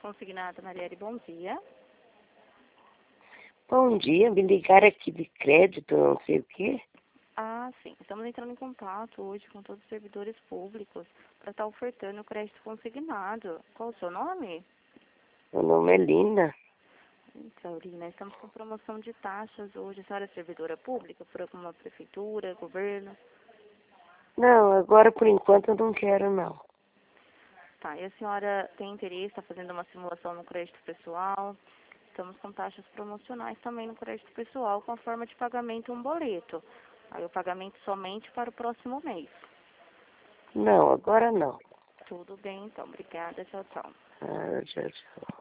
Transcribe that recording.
Consignado, Marielle, bom dia. Bom dia, me ligaram aqui de crédito, não sei o quê. Ah, sim. Estamos entrando em contato hoje com todos os servidores públicos para estar ofertando o crédito consignado. Qual o seu nome? Meu nome é Lina. Então, Lina, estamos com promoção de taxas hoje. A senhora é servidora pública por alguma prefeitura, governo? Não, agora por enquanto eu não quero não. Tá, e a senhora tem interesse, está fazendo uma simulação no crédito pessoal? Estamos com taxas promocionais também no crédito pessoal com a forma de pagamento um boleto. Aí o pagamento somente para o próximo mês. Não, agora não. Tudo bem, então. Obrigada. Tchau, tchau. Ah, tchau, tchau.